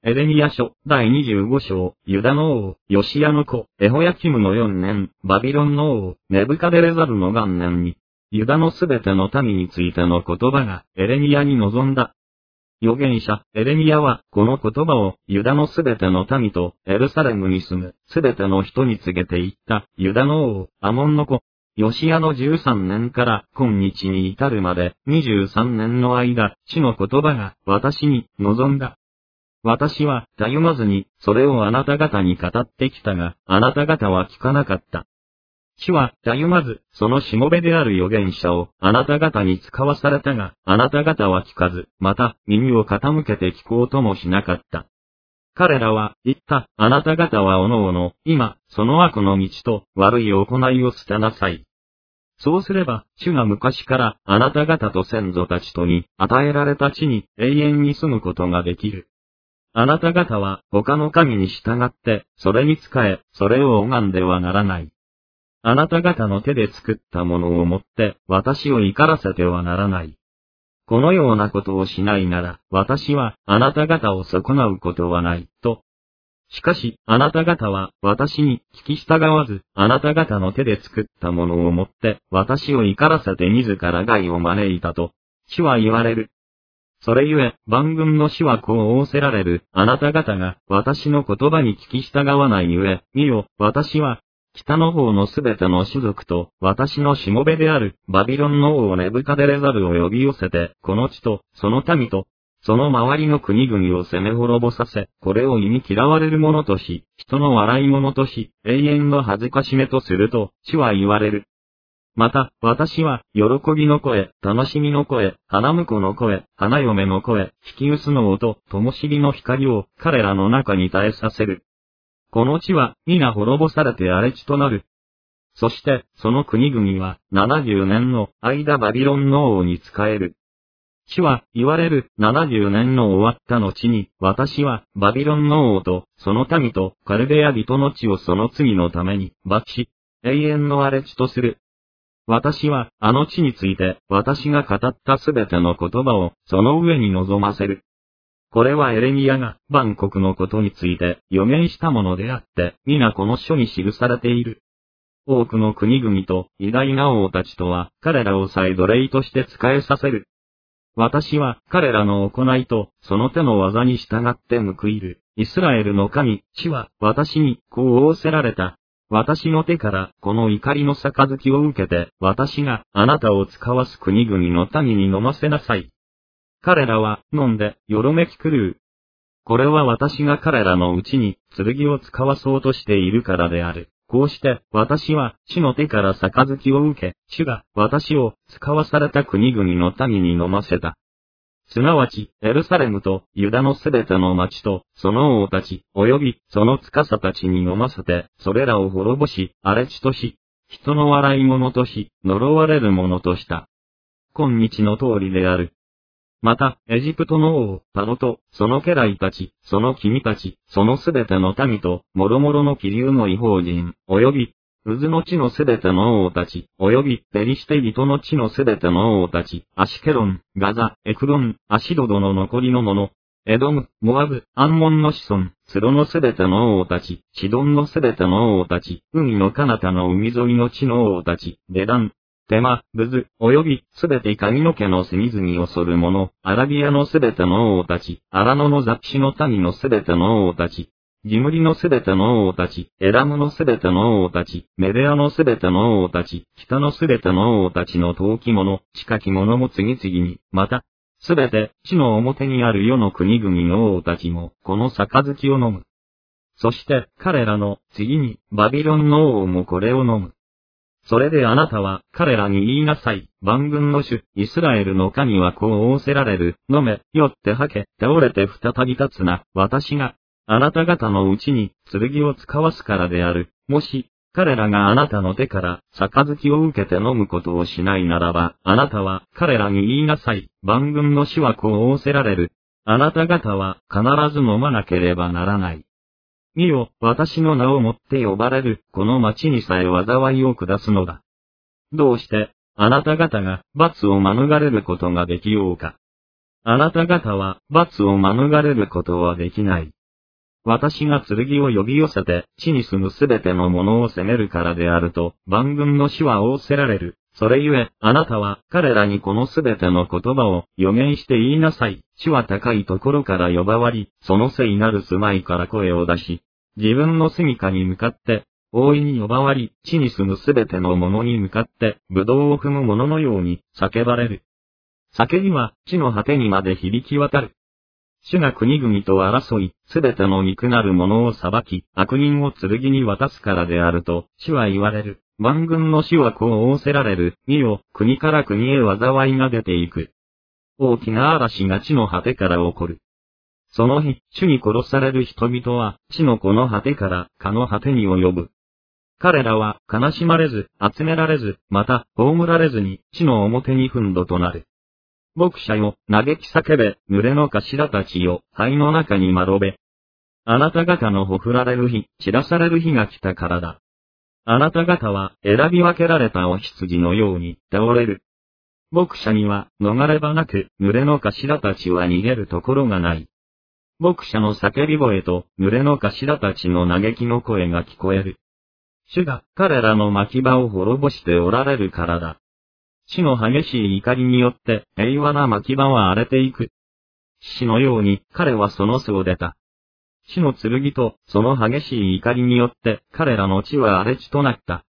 エレミヤ書第25章、ユダの王、ヨシヤの子、エホヤキムの4年、バビロンの王、ネブカデレザルの元年に、ユダのすべての民についての言葉がエレミヤに臨んだ。預言者、エレミヤは、この言葉を、ユダのすべての民と、エルサレムに住む、すべての人に告げていった、ユダの王、アモンの子、ヨシヤの13年から今日に至るまで、23年の間、主の言葉が、私に、臨んだ。私は、たゆまずに、それをあなた方に語ってきたが、あなた方は聞かなかった。主は、たゆまず、そのしもべである預言者を、あなた方に使わされたが、あなた方は聞かず、また、耳を傾けて聞こうともしなかった。彼らは、言った、あなた方はおのおの、今、その悪の道と、悪い行いを捨てなさい。そうすれば、主が昔から、あなた方と先祖たちとに、与えられた地に、永遠に住むことができる。あなた方は、他の神に従って、それに仕え、それを拝んではならない。あなた方の手で作ったものをもって、私を怒らせてはならない。このようなことをしないなら、私は、あなた方を損なうことはない、と。しかし、あなた方は、私に聞き従わず、あなた方の手で作ったものをもって、私を怒らせて自ら害を招いたと、主は言われる。それゆえ、万軍の主はこう仰せられる、あなた方が、私の言葉に聞き従わないゆえ、見よ、私は、北の方のすべての種族と、私のしもべである、バビロンの王ネブカデレザルを呼び寄せて、この地と、その民と、その周りの国々を攻め滅ぼさせ、これを忌み嫌われるものとし、人の笑い者とし、永遠の恥ずかしめとすると、主は言われる。また、私は、喜びの声、楽しみの声、花婿の声、花嫁の声、引き薄の音、灯火の光を、彼らの中に絶えさせる。この地は、皆滅ぼされて荒れ地となる。そして、その国々は、70年の間バビロンの王に仕える。主は、言われる、70年の終わった後に、私は、バビロンの王と、その民と、カルデア人の地をその罪のために、罰し、永遠の荒れ地とする。私は、あの地について、私が語ったすべての言葉を、その上に臨ませる。これはエレミヤが、万国のことについて、預言したものであって、皆この書に記されている。多くの国々と、偉大な王たちとは、彼らを再奴隷として仕えさせる。私は、彼らの行いと、その手の技に従って報いる。イスラエルの神、主は、私に、こう仰せられた。私の手から、この怒りの杯を受けて、私が、あなたを使わす国々の民に飲ませなさい。彼らは、飲んで、よろめき狂う。これは私が彼らのうちに、剣を使わそうとしているからである。こうして、私は、主の手から杯を受け、主が、私を、使わされた国々の民に飲ませた。すなわち、エルサレムと、ユダのすべての町と、その王たち、及び、その司たちに飲ませて、それらを滅ぼし、荒れ地とし、人の笑い者とし、呪われる者とした。今日の通りである。また、エジプトの王、パロと、その家来たち、その君たち、そのすべての民と、もろもろの気流の異邦人、及び、渦の地のすべての王たち、及び、ペリシテ人の地のすべての王たち、アシケロン、ガザ、エクロン、アシドドの残りの者、エドム、モアブ、アンモンの子孫、ツロのすべての王たち、シドンのすべての王たち、海の彼方の海沿いの地の王たち、デダン、テマ、ブズ、及び、すべて髪の毛の隅々を剃る者、アラビアのすべての王たち、アラノの雑種の民のすべての王たち、ジムリのすべての王たち、エラムのすべての王たち、メデアのすべての王たち、北のすべての王たちの陶器物、近き物も次々に、また、すべて、地の表にある世の国々の王たちも、この杯を飲む。そして、彼らの、次に、バビロンの王もこれを飲む。それであなたは、彼らに言いなさい。万軍の主、イスラエルの神はこう仰せられる。飲め、酔って吐け、倒れて再び立つな。私が、あなた方のうちに、剣を使わすからである。もし、彼らがあなたの手から、杯を受けて飲むことをしないならば、あなたは、彼らに言いなさい。万軍の主はこう仰せられる。あなた方は、必ず飲まなければならない。見よ、私の名をもって呼ばれる、この町にさえ災いを下すのだ。どうして、あなた方が、罰を免れることができようか。 あなた方は罰を免れることはできない。私が剣を呼び寄せて地に住むすべてのものを責めるからであると万軍の主は仰せられる。それゆえ、あなたは彼らにこのすべての言葉を予言して言いなさい。主は高いところから呼ばわり、その聖なる住まいから声を出し、自分の住処に向かって、大いに呼ばわり、地に住むすべてのものに向かって、葡萄を踏む者のように叫ばれる。叫びは地の果てにまで響き渡る。主が国々と争い、すべての肉なる者を裁き、悪人を剣に渡すからであると、主は言われる。万軍の主はこう仰せられる。見よ、国から国へ災いが出ていく。大きな嵐が地の果てから起こる。その日、主に殺される人々は、地のこの果てから、かの果てに及ぶ。彼らは、悲しまれず、集められず、また、葬られずに、地の表に憤怒となる。牧者よ、嘆き叫べ、群れの頭たちよ、灰の中にまろべ。あなた方のほふられる日、散らされる日が来たからだ。あなた方は、選び分けられたお羊のように、倒れる。牧者には、逃れ場なく、群れの頭たちは逃げるところがない。牧者の叫び声と、群れの頭たちの嘆きの声が聞こえる。主が、彼らの牧場を滅ぼしておられるからだ。主の激しい怒りによって、平和な牧場は荒れていく。死のように、彼はその巣を出た。死の剣と、その激しい怒りによって、彼らの地は荒れ地となった。